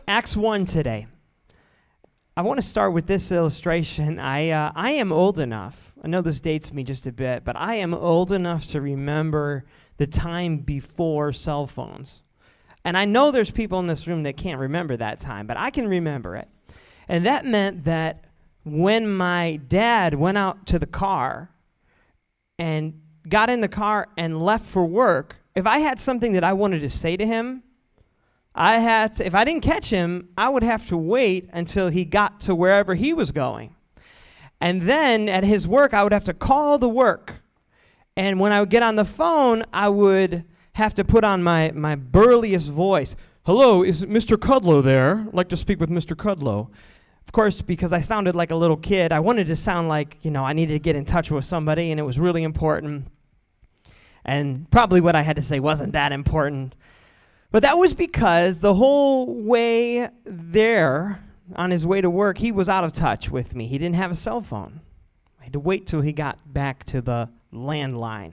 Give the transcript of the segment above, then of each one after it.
Acts 1 today. I want to start with this illustration. I am old enough, I know this dates me just a bit, but I am old enough to remember the time before cell phones. And I know there's people in this room that can't remember that time, but I can remember it. And that meant that when my dad went out to the car and got in the car and left for work, if I had something that I wanted to say to him, if I didn't catch him, I would have to wait until he got to wherever he was going. And then at his work, I would have to call the work. And when I would get on the phone, I would have to put on my burliest voice. Hello, is Mr. Kudlow there? I'd like to speak with Mr. Kudlow. Of course, because I sounded like a little kid, I wanted to sound like, I needed to get in touch with somebody, and it was really important. And probably what I had to say wasn't that important. But that was because the whole way there, on his way to work, he was out of touch with me. He didn't have a cell phone. I had to wait till he got back to the landline.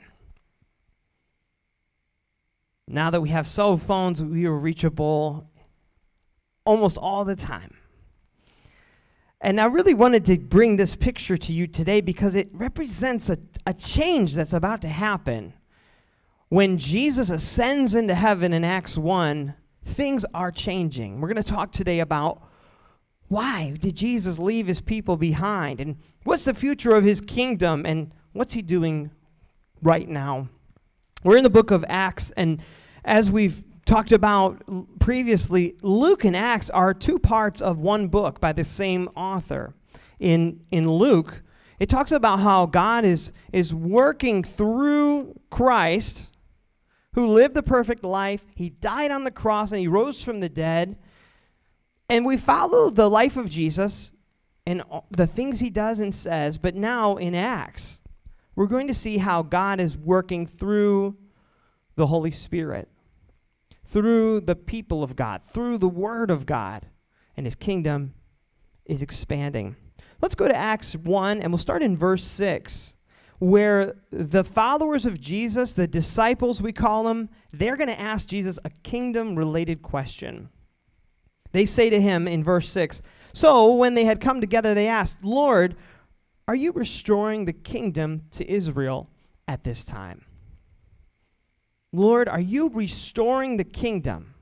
Now that we have cell phones, we are reachable almost all the time. And I really wanted to bring this picture to you today because it represents a change that's about to happen. When Jesus ascends into heaven in Acts 1, things are changing. We're going to talk today about why did Jesus leave his people behind, and what's the future of his kingdom, and what's he doing right now. We're in the book of Acts, and as we've talked about previously, Luke and Acts are two parts of one book by the same author. In Luke, it talks about how God is working through Christ, who lived the perfect life. He died on the cross and he rose from the dead. And we follow the life of Jesus and the things he does and says. But now in Acts, we're going to see how God is working through the Holy Spirit, through the people of God, through the Word of God, and his kingdom is expanding. Let's go to Acts 1, and we'll start in verse 6. Where the followers of Jesus, the disciples we call them, they're going to ask Jesus a kingdom-related question. They say to him in verse 6, so when they had come together, they asked, Lord, are you restoring the kingdom to Israel at this time? Lord, are you restoring the kingdom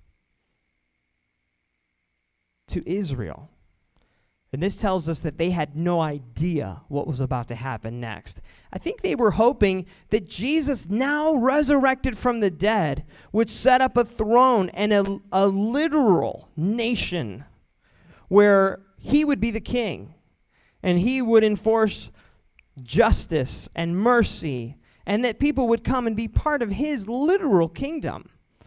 to Israel? And this tells us that they had no idea what was about to happen next. I think they were hoping that Jesus, now resurrected from the dead, would set up a throne and a literal nation where he would be the king and he would enforce justice and mercy, and that people would come and be part of his literal kingdom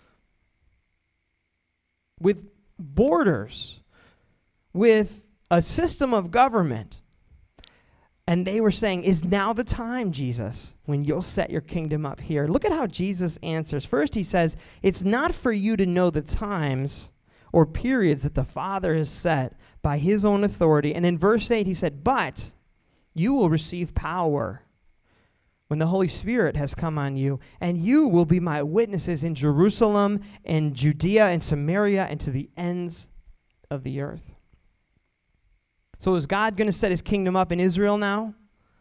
with borders, with a system of government. And they were saying, is now the time, Jesus, when you'll set your kingdom up here? Look at how Jesus answers. First, he says, it's not for you to know the times or periods that the Father has set by his own authority. And in verse 8, he said, but you will receive power when the Holy Spirit has come on you, and you will be my witnesses in Jerusalem and Judea and Samaria and to the ends of the earth. So is God going to set his kingdom up in Israel now?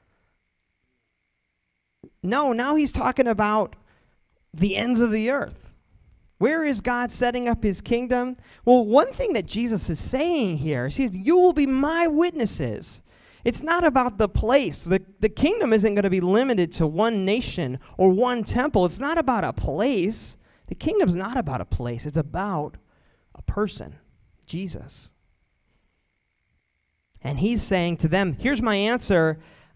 No, now he's talking about the ends of the earth. Where is God setting up his kingdom? Well, one thing that Jesus is saying here, he says, you will be my witnesses. It's not about the place. The kingdom isn't going to be limited to one nation or one temple. It's not about a place. The kingdom's not about a place. It's about a person, Jesus. And he's saying to them, here's my answer.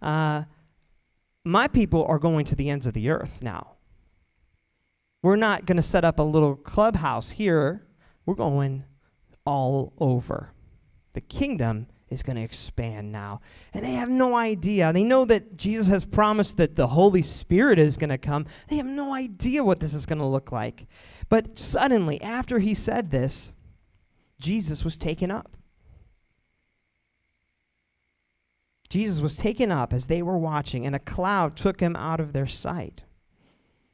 My people are going to the ends of the earth now. We're not going to set up a little clubhouse here. We're going all over. The kingdom is going to expand now. And they have no idea. They know that Jesus has promised that the Holy Spirit is going to come. They have no idea what this is going to look like. But suddenly, after he said this, Jesus was taken up. Jesus was taken up as they were watching, and a cloud took him out of their sight.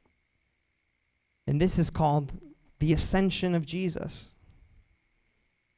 And this is called the ascension of Jesus.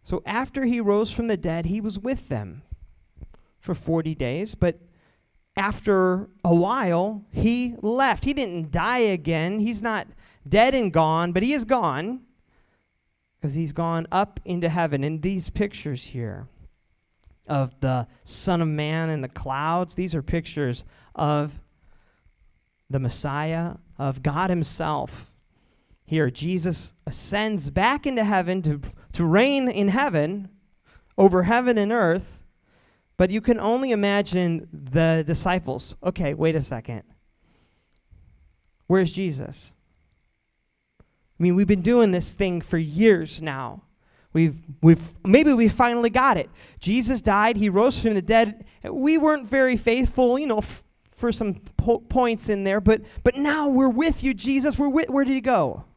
So after he rose from the dead, he was with them for 40 days. But after a while, he left. He didn't die again. He's not dead and gone, but he is gone because he's gone up into heaven. In these pictures here of the Son of Man in the clouds, these are pictures of the Messiah, of God himself. Here, Jesus ascends back into heaven to reign in heaven, over heaven and earth. But you can only imagine the disciples. Okay, wait a second. Where's Jesus? I mean, we've been doing this thing for years now. Maybe we finally got it. Jesus died. He rose from the dead. We weren't very faithful, for some points in there. But now we're with you, Jesus. Where did he go?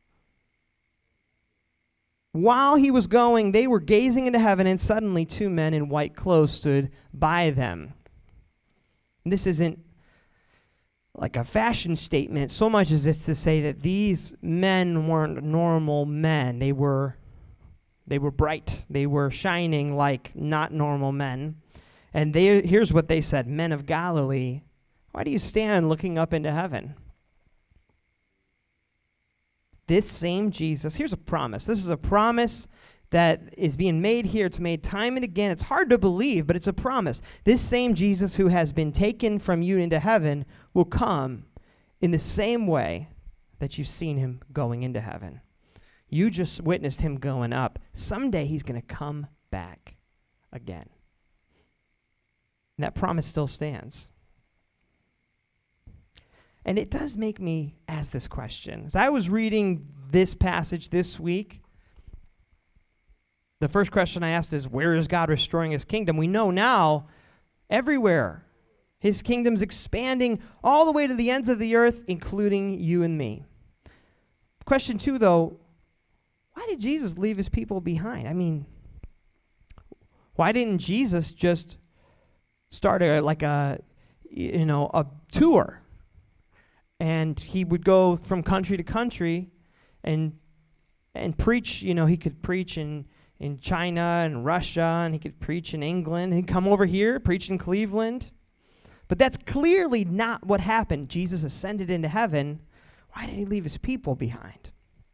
While he was going, they were gazing into heaven, and suddenly 2 men in white clothes stood by them. And this isn't like a fashion statement so much as it's to say that these men weren't normal men. They were bright. They were shining like not normal men. And here's what they said: "Men of Galilee, why do you stand looking up into heaven? This same Jesus," here's a promise. This is a promise that is being made here. It's made time and again. It's hard to believe, but it's a promise. "This same Jesus who has been taken from you into heaven will come in the same way that you've seen him going into heaven." You just witnessed him going up. Someday he's going to come back again. And that promise still stands. And it does make me ask this question. As I was reading this passage this week, the first question I asked is, where is God restoring his kingdom? We know now, everywhere. His kingdom's expanding all the way to the ends of the earth, including you and me. Question 2, though, why did Jesus leave his people behind? I mean, why didn't Jesus just start a tour? And he would go from country to country and preach. He could preach in China and Russia, and he could preach in England. He'd come over here, preach in Cleveland. But that's clearly not what happened. Jesus ascended into heaven. Why did he leave his people behind?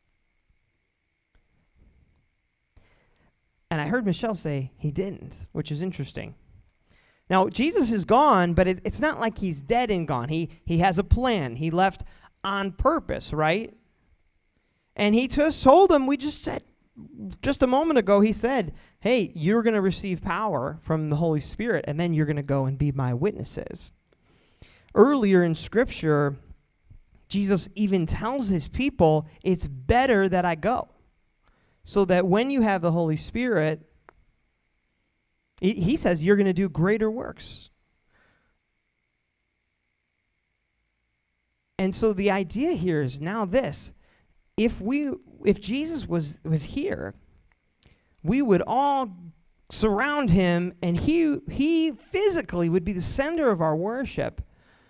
And I heard Michelle say he didn't, which is interesting. Now, Jesus is gone, but it's not like he's dead and gone. He has a plan. He left on purpose, right? And he just told them, we just said, just a moment ago, he said, hey, you're going to receive power from the Holy Spirit, and then you're going to go and be my witnesses. Earlier in Scripture, Jesus even tells his people, it's better that I go, so that when you have the Holy Spirit, he says you're going to do greater works. And so the idea here is now this: if Jesus was here, we would all surround him, and he physically would be the center of our worship.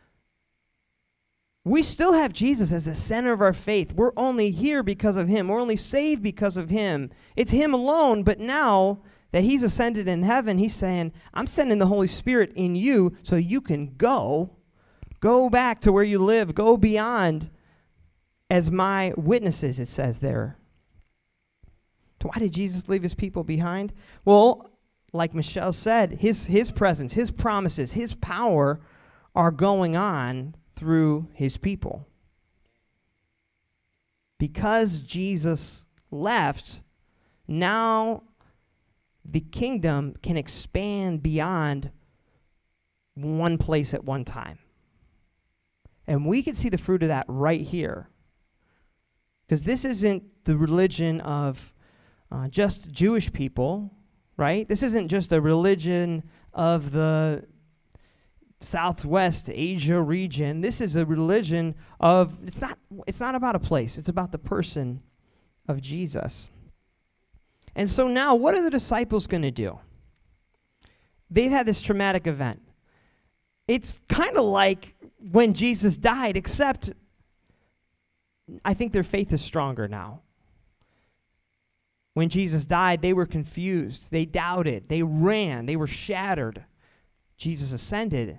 We still have Jesus as the center of our faith. We're only here because of him. We're only saved because of him. It's him alone, but now that he's ascended in heaven, he's saying, I'm sending the Holy Spirit in you so you can go back to where you live, go beyond as my witnesses, it says there. So why did Jesus leave his people behind? Well, like Michelle said, his presence, his promises, his power are going on through his people. Because Jesus left, now the kingdom can expand beyond one place at one time. And we can see the fruit of that right here. Because this isn't the religion of just Jewish people, right? This isn't just a religion of the Southwest Asia region. This is a religion of, it's not about a place, it's about the person of Jesus. And so now, what are the disciples going to do? They've had this traumatic event. It's kind of like when Jesus died, except I think their faith is stronger now. When Jesus died, they were confused. They doubted. They ran. They were shattered. Jesus ascended.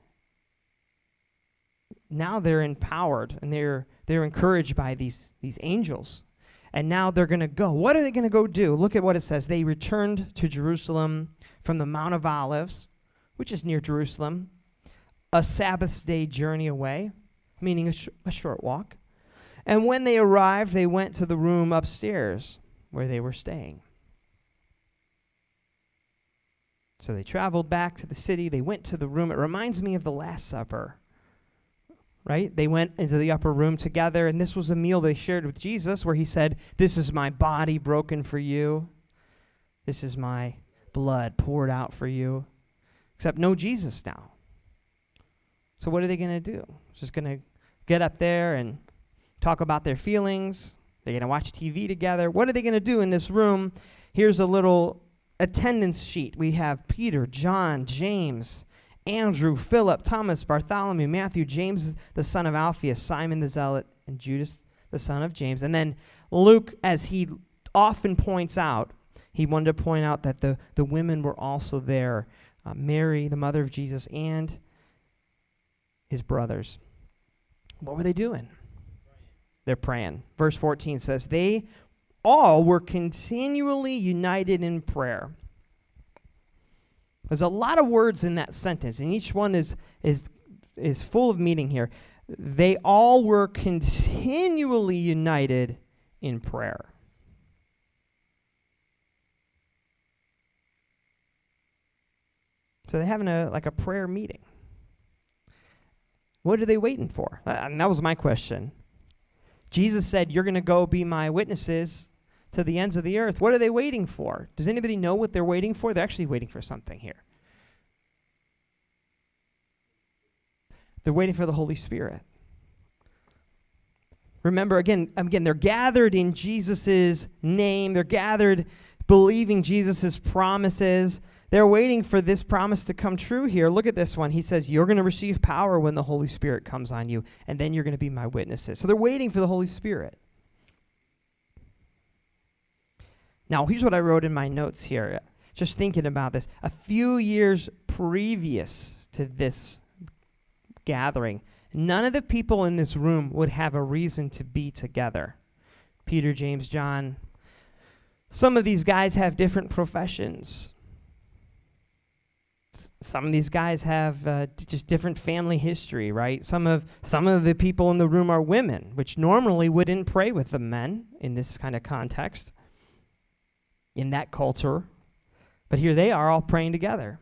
Now they're empowered, and they're encouraged by these angels. And now they're going to go. What are they going to go do? Look at what it says. They returned to Jerusalem from the Mount of Olives, which is near Jerusalem, a Sabbath's day journey away, meaning a short walk. And when they arrived, they went to the room upstairs where they were staying. So they traveled back to the city. They went to the room. It reminds me of the Last Supper, right? They went into the upper room together, and this was a meal they shared with Jesus where he said, "This is my body broken for you. This is my blood poured out for you." Except no Jesus now. So what are they going to do? Just going to get up there and talk about their feelings? They're going to watch TV together. What are they going to do in this room? Here's a little attendance sheet. We have Peter, John, James, Andrew, Philip, Thomas, Bartholomew, Matthew, James, the son of Alphaeus, Simon the Zealot, and Judas, the son of James. And then Luke, as he often points out, he wanted to point out that the women were also there. Mary, the mother of Jesus, and his brothers. What were they doing? They're praying. Verse 14 says, they all were continually united in prayer. There's a lot of words in that sentence, and each one is full of meaning here. They all were continually united in prayer. So they're having a prayer meeting. What are they waiting for? And that was my question. Jesus said, "You're going to go be my witnesses to the ends of the earth." What are they waiting for? Does anybody know what they're waiting for? They're actually waiting for something here. They're waiting for the Holy Spirit. Remember, again, they're gathered in Jesus' name. They're gathered believing Jesus' promises. They're waiting for this promise to come true here. Look at this one. He says, "You're going to receive power when the Holy Spirit comes on you, and then you're going to be my witnesses." So they're waiting for the Holy Spirit. Now, here's what I wrote in my notes here, just thinking about this. A few years previous to this gathering, none of the people in this room would have a reason to be together. Peter, James, John. Some of these guys have different professions. Some of these guys have just different family history, right? Some of the people in the room are women, which normally wouldn't pray with the men in this kind of context, in that culture. But here they are all praying together.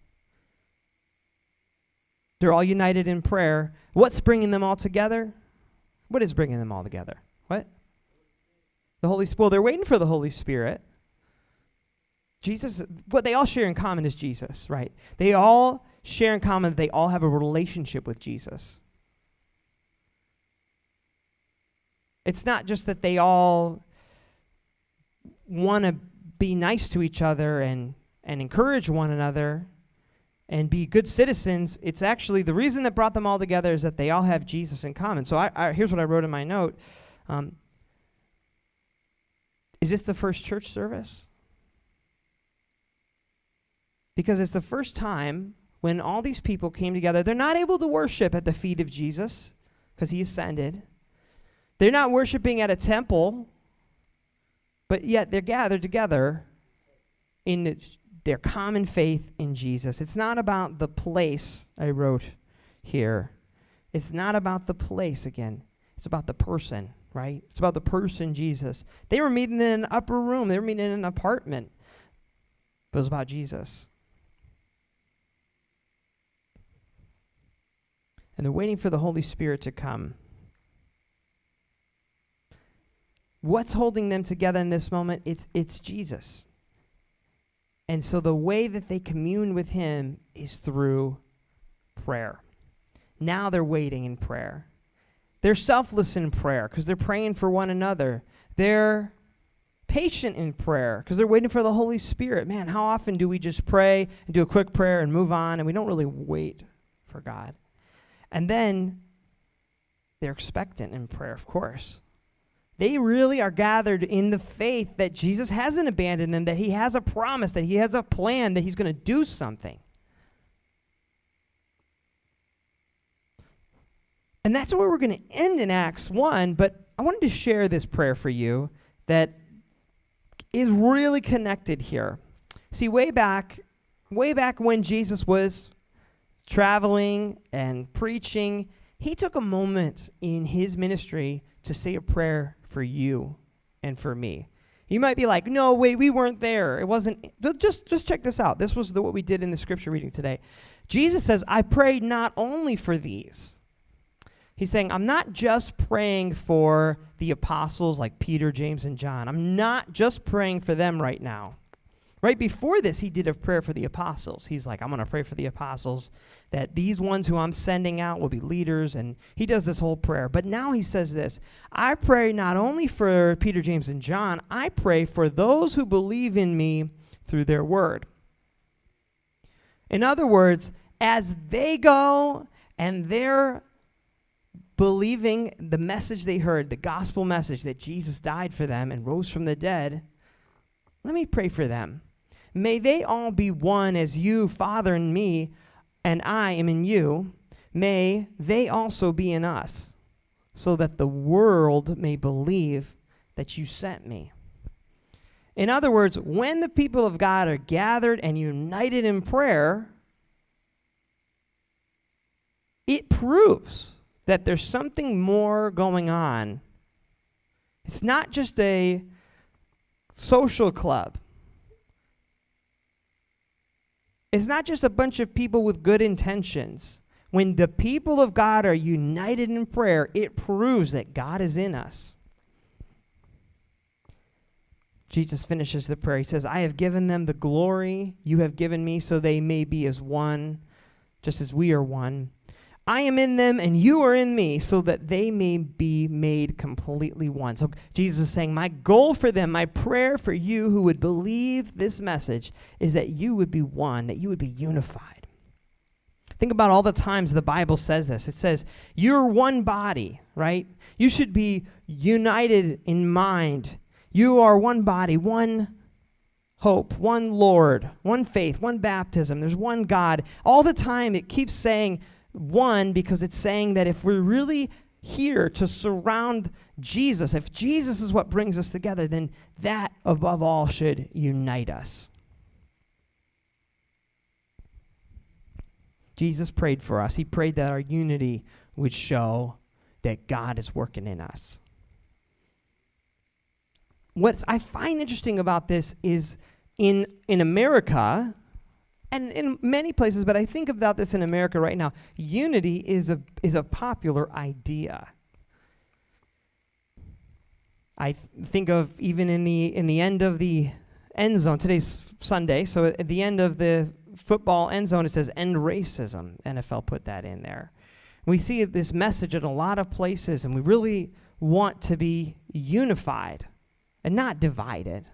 They're all united in prayer. What's bringing them all together? What is bringing them all together? What? The Holy Spirit. Well, they're waiting for the Holy Spirit. Jesus, what they all share in common is Jesus, right? They all share in common that they all have a relationship with Jesus. It's not just that they all want to be nice to each other and encourage one another and be good citizens. It's actually the reason that brought them all together is that they all have Jesus in common. So here's what I wrote in my note. Is this the first church service? Because it's the first time when all these people came together. They're not able to worship at the feet of Jesus because he ascended. They're not worshiping at a temple, but yet they're gathered together in their common faith in Jesus. It's not about the place, I wrote here. It's not about the place again. It's about the person, right? It's about the person, Jesus. They were meeting in an upper room. They were meeting in an apartment. But it was about Jesus. And they're waiting for the Holy Spirit to come. What's holding them together in this moment? It's Jesus. And so the way that they commune with him is through prayer. Now they're waiting in prayer. They're selfless in prayer because they're praying for one another. They're patient in prayer because they're waiting for the Holy Spirit. Man, how often do we just pray and do a quick prayer and move on, and we don't really wait for God? And then they're expectant in prayer, of course. They really are gathered in the faith that Jesus hasn't abandoned them, that he has a promise, that he has a plan, that he's going to do something. And that's where we're going to end in Acts 1, but I wanted to share this prayer for you that is really connected here. See, way back when Jesus was traveling and preaching, he took a moment in his ministry to say a prayer for you and for me. You might be like, no, wait, we weren't there. It wasn't. Just check this out. This was what we did in the scripture reading today. Jesus says, I prayed not only for these. He's saying, I'm not just praying for the apostles like Peter, James, and John. I'm not just praying for them right now. Right before this, he did a prayer for the apostles. He's like, I'm going to pray for the apostles, that these ones who I'm sending out will be leaders, and he does this whole prayer. But now he says this, I pray not only for Peter, James, and John, I pray for those who believe in me through their word. In other words, as they go and they're believing the message they heard, the gospel message that Jesus died for them and rose from the dead, let me pray for them. May they all be one as you, Father, in me, and I am in you. May they also be in us, so that the world may believe that you sent me. In other words, when the people of God are gathered and united in prayer, it proves that there's something more going on. It's not just a social club. It's not just a bunch of people with good intentions. When the people of God are united in prayer, it proves that God is in us. Jesus finishes the prayer. He says, I have given them the glory you have given me, so they may be as one, just as we are one. I am in them and you are in me, so that they may be made completely one. So Jesus is saying, my goal for them, my prayer for you who would believe this message is that you would be one, that you would be unified. Think about all the times the Bible says this. It says, you're one body, right? You should be united in mind. You are one body, one hope, one Lord, one faith, one baptism. There's one God. All the time it keeps saying one, because it's saying that if we're really here to surround Jesus, if Jesus is what brings us together, then that above all should unite us. Jesus prayed for us. He prayed that our unity would show that God is working in us. What I find interesting about this is in America, and in many places, but I think about this in America right now, unity is a popular idea. I think of even in the end of the end zone, today's Sunday, so at the end of the football end zone, it says end racism. NFL put that in there. We see this message in a lot of places, and we really want to be unified and not divided.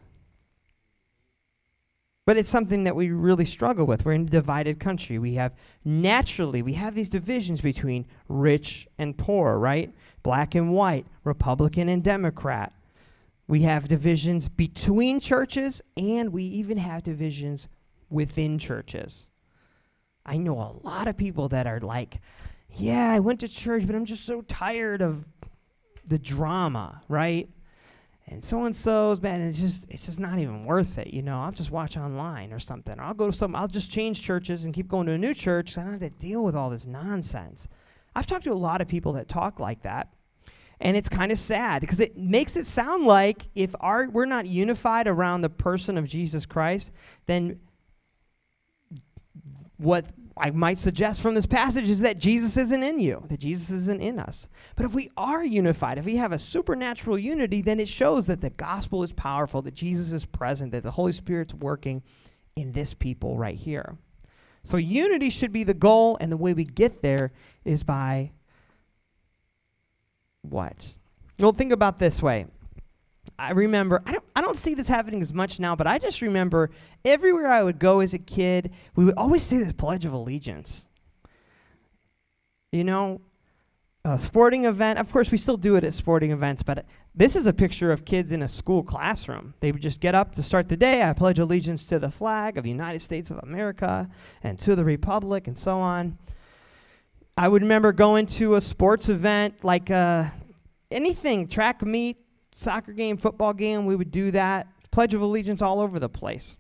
But it's something that we really struggle with. We're in a divided country. We have these divisions between rich and poor, right? Black and white, Republican and Democrat. We have divisions between churches, and we even have divisions within churches. I know a lot of people that are like, yeah, I went to church, but I'm just so tired of the drama, right? And so-and-so's bad, and it's just not even worth it, you know. I'll just watch online or something. Or I'll just change churches and keep going to a new church, so I don't have to deal with all this nonsense. I've talked to a lot of people that talk like that, and it's kind of sad because it makes it sound like if we're not unified around the person of Jesus Christ, then what I might suggest from this passage is that Jesus isn't in you, that Jesus isn't in us. But if we are unified, if we have a supernatural unity, then it shows that the gospel is powerful, that Jesus is present, that the Holy Spirit's working in this people right here. So unity should be the goal, and the way we get there is by what? Well, think about this way. I remember, I don't see this happening as much now, but I just remember everywhere I would go as a kid, we would always say the Pledge of Allegiance. You know, a sporting event. Of course, we still do it at sporting events, but this is a picture of kids in a school classroom. They would just get up to start the day. I pledge allegiance to the flag of the United States of America and to the republic and so on. I would remember going to a sports event like anything, track meet, soccer game, football game. We would do that. Pledge of allegiance all over the place.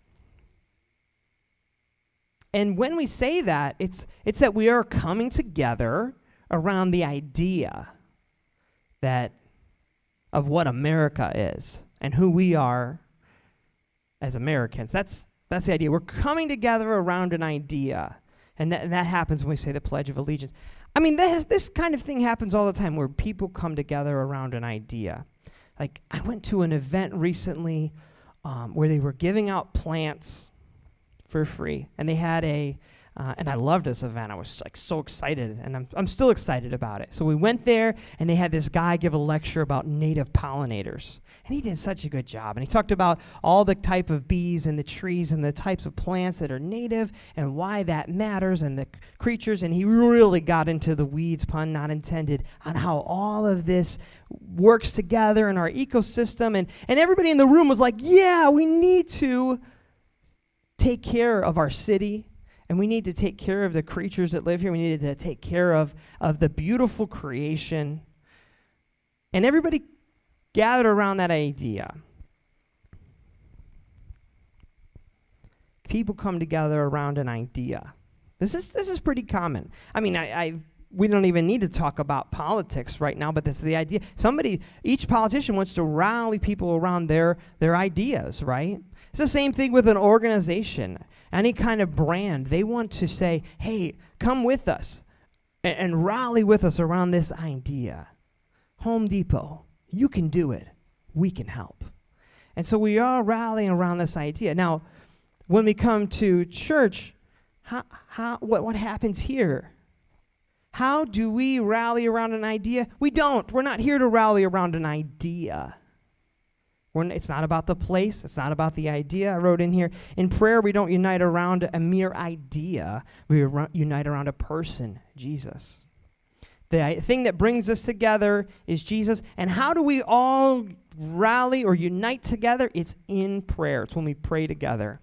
And when we say that, it's that we are coming together around the idea that of what America is and who we are as Americans. That's the idea. We're coming together around an idea. And that happens when we say the Pledge of Allegiance. I mean, this kind of thing happens all the time where people come together around an idea. Like, I went to an event recently where they were giving out plants for free. And they had and I loved this event. I was like so excited, and I'm still excited about it. So we went there, and they had this guy give a lecture about native pollinators. And he did such a good job. And he talked about all the type of bees and the trees and the types of plants that are native and why that matters and the creatures. And he really got into the weeds, pun not intended, on how all of this works together in our ecosystem. And everybody in the room was like, yeah, we need to take care of our city. And we need to take care of the creatures that live here. We need to take care of the beautiful creation. And everybody gathered around that idea. People come together around an idea. This is pretty common. I mean, we don't even need to talk about politics right now, but that's the idea. Each politician wants to rally people around their ideas, right? It's the same thing with an organization, any kind of brand. They want to say, hey, come with us and rally with us around this idea. Home Depot, you can do it. We can help. And so we are rallying around this idea. Now, when we come to church, what happens here? How do we rally around an idea? We don't. We're not here to rally around an idea. It's not about the place. It's not about the idea. I wrote in here, in prayer, we don't unite around a mere idea. We unite around a person, Jesus. The thing that brings us together is Jesus. And how do we all rally or unite together? It's in prayer. It's when we pray together.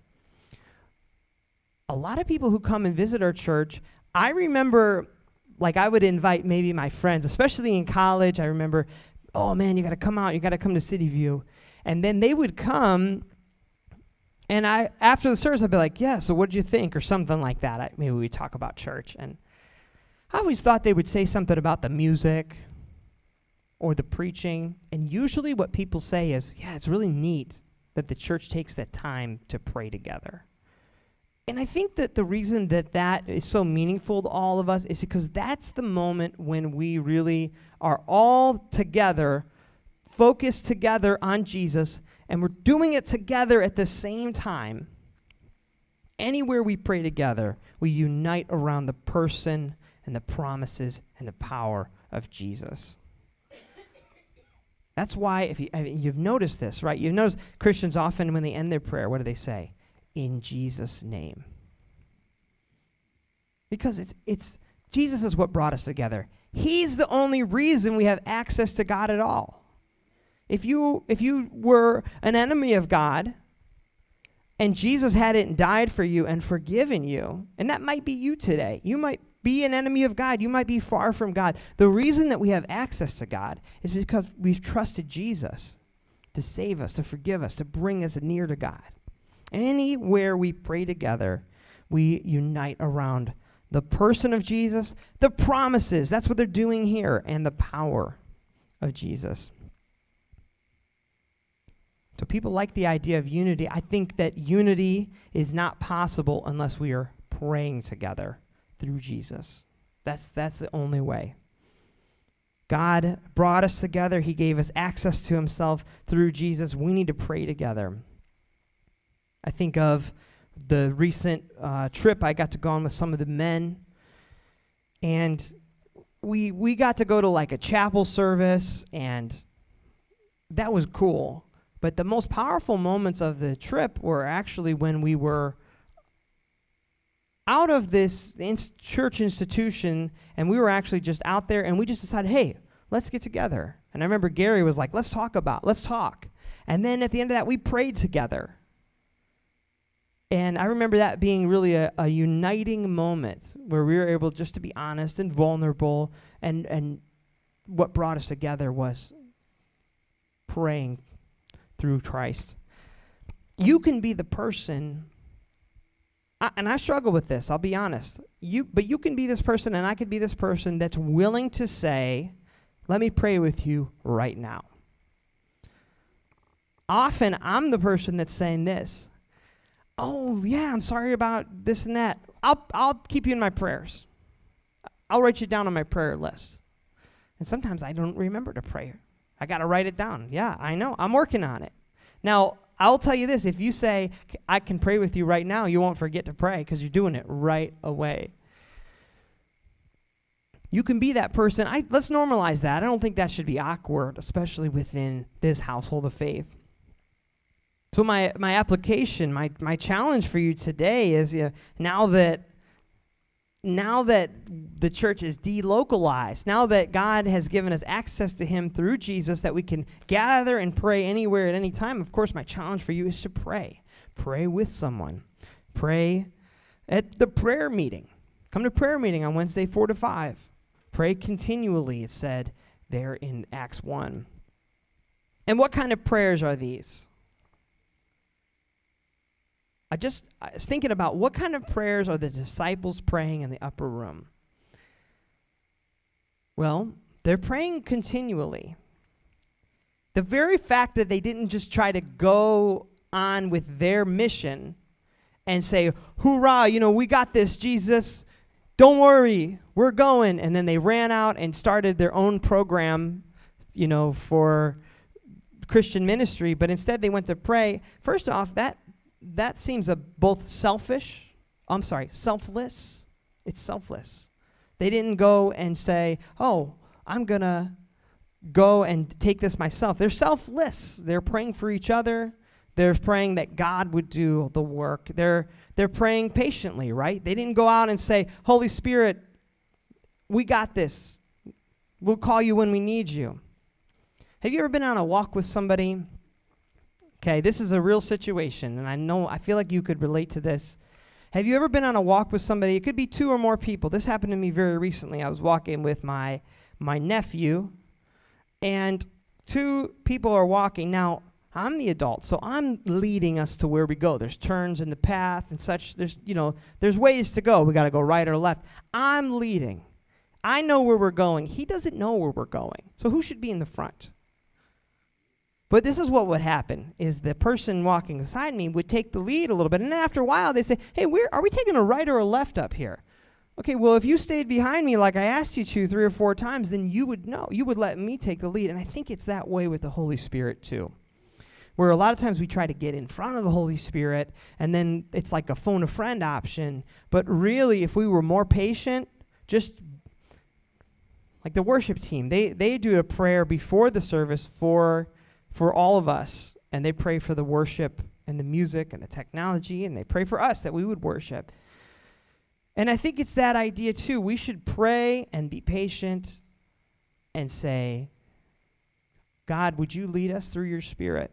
A lot of people who come and visit our church, I remember, like, I would invite maybe my friends, especially in college. I remember, oh, man, you got to come out. You got to come to City View. And then they would come, and after the service, I'd be like, yeah, so what did you think? Or something like that. Maybe we'd talk about church. And I always thought they would say something about the music or the preaching. And usually what people say is, yeah, it's really neat that the church takes that time to pray together. And I think that the reason that is so meaningful to all of us is because that's the moment when we really are all together, focused together on Jesus, and we're doing it together at the same time. Anywhere we pray together, we unite around the person and the promises and the power of Jesus. That's why, you've noticed this, right? You've noticed Christians often, when they end their prayer, what do they say? In Jesus' name. Because it's Jesus is what brought us together. He's the only reason we have access to God at all. If you were an enemy of God, and Jesus hadn't died for you and forgiven you, and that might be you today. You might be an enemy of God. You might be far from God. The reason that we have access to God is because we've trusted Jesus to save us, to forgive us, to bring us near to God. Anywhere we pray together, we unite around the person of Jesus, the promises, that's what they're doing here, and the power of Jesus. So people like the idea of unity. I think that unity is not possible unless we are praying together through Jesus. That's the only way. God brought us together. He gave us access to himself through Jesus. We need to pray together. I think of the recent trip I got to go on with some of the men, and we got to go to like a chapel service, and that was cool. But the most powerful moments of the trip were actually when we were out of this church institution, and we were actually just out there, and we just decided, hey, let's get together. And I remember Gary was like, let's talk. And then at the end of that, we prayed together. And I remember that being really a uniting moment where we were able just to be honest and vulnerable, and what brought us together was praying through Christ. You can be the person, and I struggle with this, I'll be honest. But you can be this person, and I could be this person that's willing to say, let me pray with you right now. Often, I'm the person that's saying this. Oh, yeah, I'm sorry about this and that. I'll keep you in my prayers. I'll write you down on my prayer list. And sometimes I don't remember to pray. I got to write it down. Yeah, I know. I'm working on it. Now, I'll tell you this. If you say, I can pray with you right now, you won't forget to pray because you're doing it right away. You can be that person. Let's normalize that. I don't think that should be awkward, especially within this household of faith. So my application, my challenge for you today is, now that the church is delocalized, now that God has given us access to him through Jesus, that we can gather and pray anywhere at any time, of course, my challenge for you is to pray. Pray with someone. Pray at the prayer meeting. Come to prayer meeting on Wednesday, 4 to 5. Pray continually, it said there in Acts 1. And what kind of prayers are these? I was thinking about what kind of prayers are the disciples praying in the upper room? Well, they're praying continually. The very fact that they didn't just try to go on with their mission and say, hoorah, we got this, Jesus, don't worry, we're going. And then they ran out and started their own program, for Christian ministry, but instead they went to pray. First off, that seems both selfless. It's selfless. They didn't go and say, oh, I'm going to go and take this myself. They're selfless. They're praying for each other. They're praying that God would do the work. They're praying patiently, right? They didn't go out and say, Holy Spirit, we got this. We'll call you when we need you. Have you ever been on a walk with somebody? Okay, this is a real situation, and I feel like you could relate to this. Have you ever been on a walk with somebody? It could be 2 or more people. This happened to me very recently. I was walking with my nephew, and 2 people are walking. Now, I'm the adult, so I'm leading us to where we go. There's turns in the path and such. There's ways to go. We got to go right or left. I'm leading. I know where we're going. He doesn't know where we're going. So who should be in the front? But this is what would happen, is the person walking beside me would take the lead a little bit, and then after a while they say, hey, are we taking a right or a left up here? Okay, well, if you stayed behind me like I asked you to 3 or 4 times, then you would know. You would let me take the lead, and I think it's that way with the Holy Spirit too, where a lot of times we try to get in front of the Holy Spirit, and then it's like a phone a friend option, but really if we were more patient, just like the worship team, they do a prayer before the service for all of us, and they pray for the worship and the music and the technology, and they pray for us that we would worship. And I think it's that idea too. We should pray and be patient and say, God, would you lead us through your Spirit?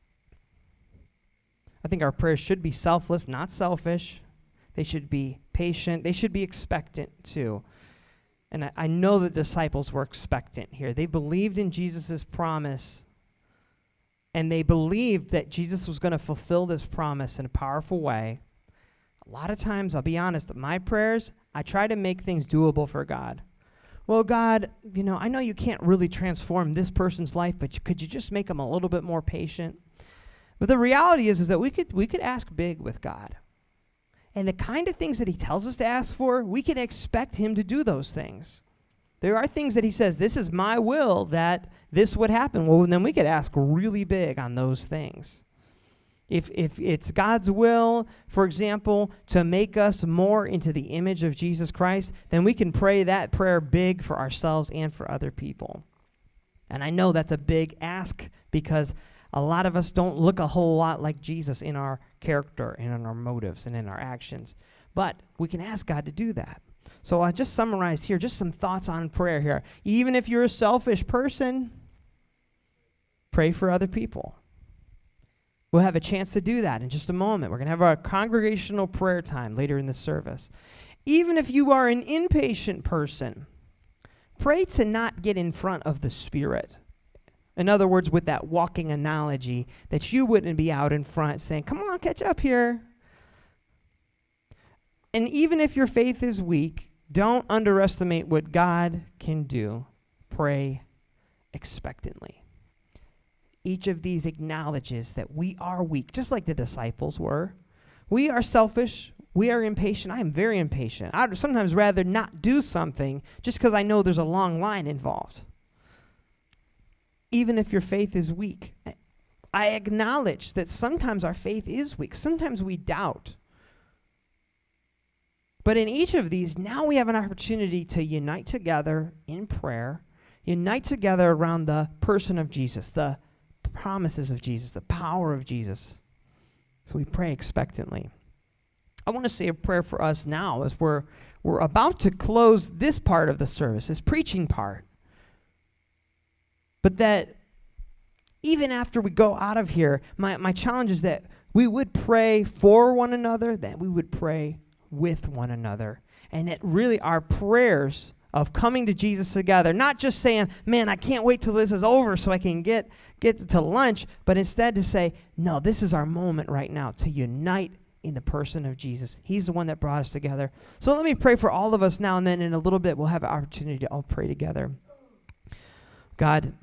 I think our prayers should be selfless, not selfish. They should be patient. They should be expectant too. And I know the disciples were expectant here. They believed in Jesus' promise, and they believed that Jesus was going to fulfill this promise in a powerful way. A lot of times, I'll be honest, my prayers, I try to make things doable for God. Well, God, I know you can't really transform this person's life, but could you just make them a little bit more patient? But the reality is that we could ask big with God. And the kind of things that he tells us to ask for, we can expect him to do those things. There are things that he says, this is my will that this would happen. Well, then we could ask really big on those things. If it's God's will, for example, to make us more into the image of Jesus Christ, then we can pray that prayer big for ourselves and for other people. And I know that's a big ask because a lot of us don't look a whole lot like Jesus in our character and in our motives and in our actions. But we can ask God to do that. So I just summarized here, just some thoughts on prayer here. Even if you're a selfish person, pray for other people. We'll have a chance to do that in just a moment. We're going to have our congregational prayer time later in the service. Even if you are an impatient person, pray to not get in front of the Spirit. In other words, with that walking analogy, that you wouldn't be out in front saying, come on, catch up here. And even if your faith is weak, don't underestimate what God can do. Pray expectantly. Each of these acknowledges that we are weak, just like the disciples were. We are selfish. We are impatient. I am very impatient. I'd sometimes rather not do something just because I know there's a long line involved. Even if your faith is weak, I acknowledge that sometimes our faith is weak. Sometimes we doubt. But in each of these, now we have an opportunity to unite together in prayer, unite together around the person of Jesus, the promises of Jesus, the power of Jesus. So we pray expectantly. I want to say a prayer for us now as we're about to close this part of the service, this preaching part. But that even after we go out of here, my challenge is that we would pray for one another, that we would pray with one another. And that really our prayers of coming to Jesus together, not just saying, man, I can't wait till this is over so I can get to lunch, but instead to say, no, this is our moment right now to unite in the person of Jesus. He's the one that brought us together. So let me pray for all of us now, and then in a little bit we'll have an opportunity to all pray together. God,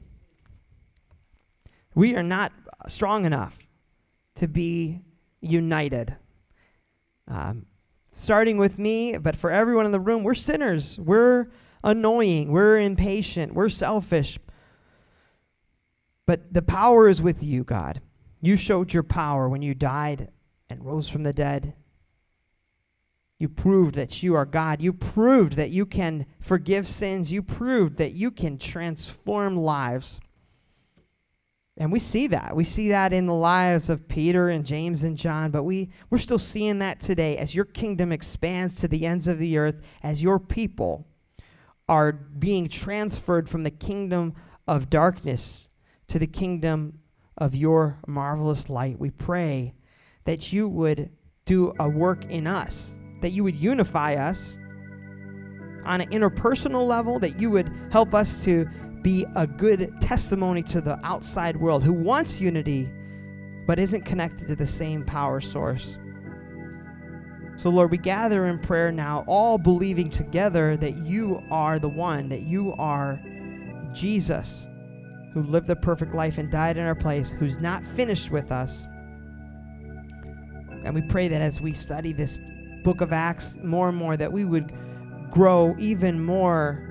we are not strong enough to be united. Starting with me, but for everyone in the room, we're sinners. We're annoying. We're impatient. We're selfish. But the power is with you, God. You showed your power when you died and rose from the dead. You proved that you are God. You proved that you can forgive sins. You proved that you can transform lives. And we see that. We see that in the lives of Peter and James and John, but we're still seeing that today as your kingdom expands to the ends of the earth, as your people are being transferred from the kingdom of darkness to the kingdom of your marvelous light. We pray that you would do a work in us, that you would unify us on an interpersonal level, that you would help us to be a good testimony to the outside world who wants unity but isn't connected to the same power source. So Lord, we gather in prayer now, all believing together that you are the one, that you are Jesus, who lived the perfect life and died in our place, who's not finished with us. And we pray that as we study this book of Acts more and more, that we would grow even more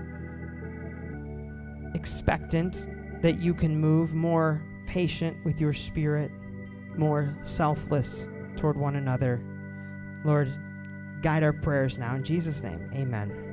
expectant that you can move, more patient with your Spirit, more selfless toward one another. Lord, guide our prayers now. In Jesus' name, amen.